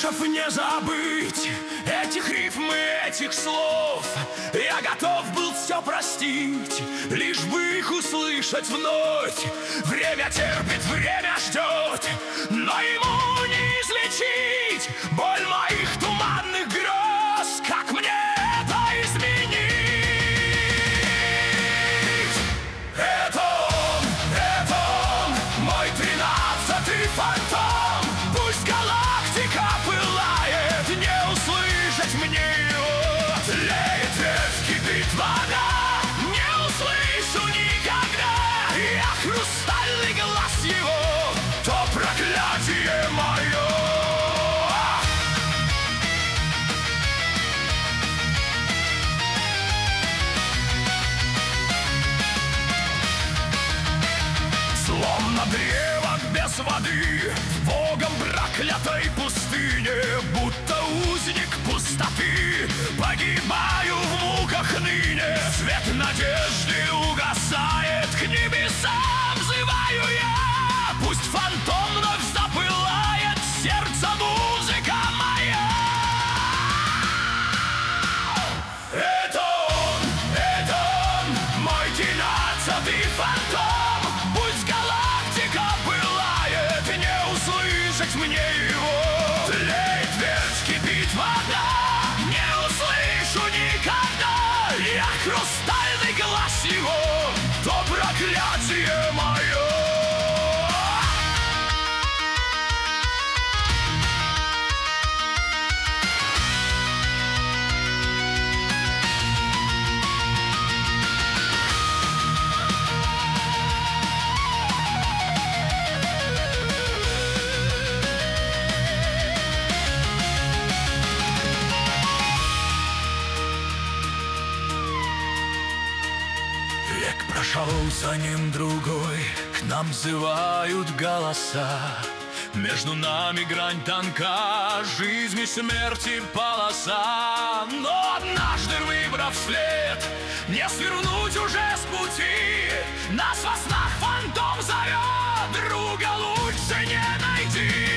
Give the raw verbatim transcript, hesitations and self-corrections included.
услышав, не забыть этих рифм и этих слов. Я готов был все простить, лишь бы их услышать вновь. Время терпит, время ждет, но ему не излечить боль моих туманных грез. Как мне это изменить? Это он, это он, мой тринадцатый фантом. Пусть галактика пылает, не услышать мне его. Тлеет ветвь, кипит вода, не услышу никогда. Я хрустальный глаз его, то проклятие мое. Словно древо без воды в богом проклятой пустыне, будто узник пустоты, погибаю в муках ныне. Свет надежды угасает, к небесам взываю я. Пусть фантом вновь запылает, сердце музыка моя. Это он, это он, мой тринадцатый фантом. Пусть галактика пылает, не услышать мне его. Тлеет ветвь, кипит вода, не услышу никогда. Я хрустальный глаз его, то проклятие мое. Век прошел, за ним другой, к нам взывают голоса. Между нами грань тонка, жизнь и смерти полоса. Но однажды, выбрав след, не свернуть уже с пути. Нас во снах фантом зовет, друга лучше не найти.